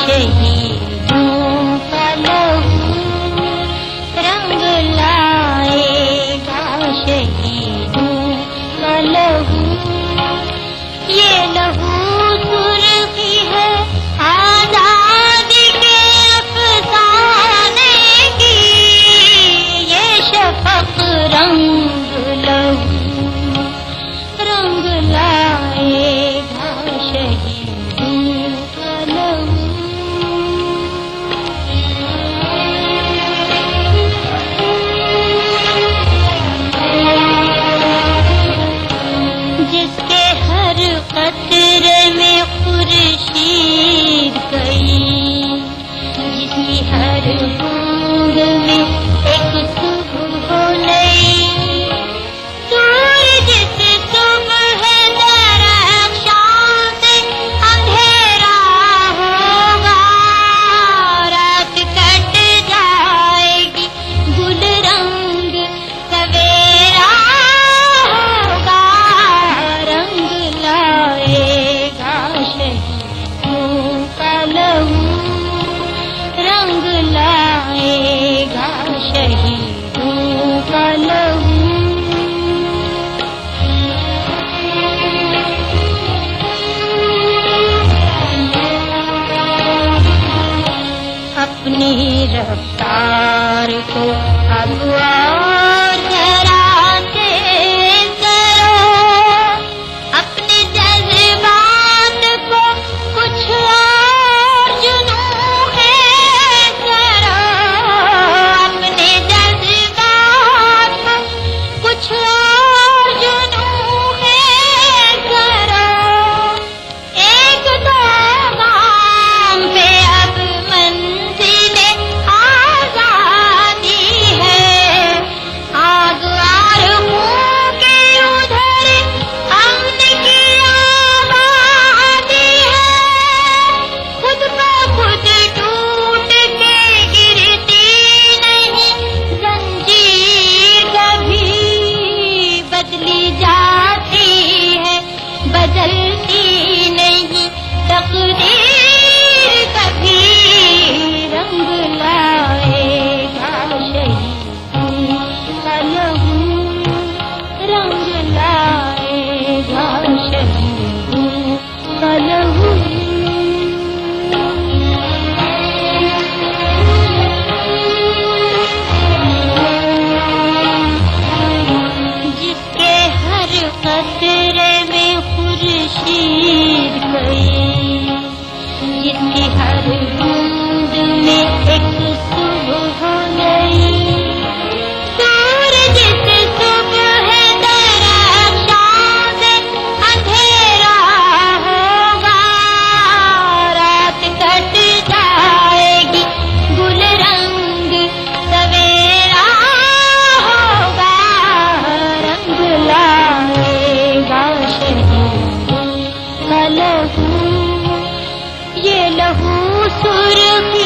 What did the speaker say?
शहीदों का लहू रंग लाएगा, शहीदों का लहू। ये लहू सुर्खी है आजादी के अफसाने की, ये शफक रंग लहू रंग लाएगा, शहीदों का लहू। जिसके हर कतरे में खुर्शीद गई, जिसकी हर बूंद में एक सुबह हो नई, सूरज से सुबह दरख्शां से अंधेरा होगा, रात कट जाएगी गुल रंग सवेरा होगा, रंग लाएगा शहीदों का लहू रंग लाएगा, शहीदों का लहू। अपनी रफ्तार को अब और जरा तेज करो, अपने जज्बात को कुछ और जुनून है करो, अपने जज्बात को कुछ और जुनून है करो। एक दो गाम पे अब मंजिले आजादी है, आग और मुंह के उधर हमने की आबादी है, खुद ब खुद टूट के गिरती नहीं जंजीर, कभी बदली जाती है बदलती नहीं तकदीर, कभी रंग लाएगा शहीदों का लहू रंग लाएगा, शहीदों का लहू। जिसके हर कतरे में खुर्शीद गई, जिसकी हर बूंद में एक सुबह हो गई, सूरज से सुबह दरख्शां से अंधेरा होगा, रात कट जाएगी गुल रंग सवेरा होगा, रंग लाएगा शहीदों का लहू। ये लहू सुर्खी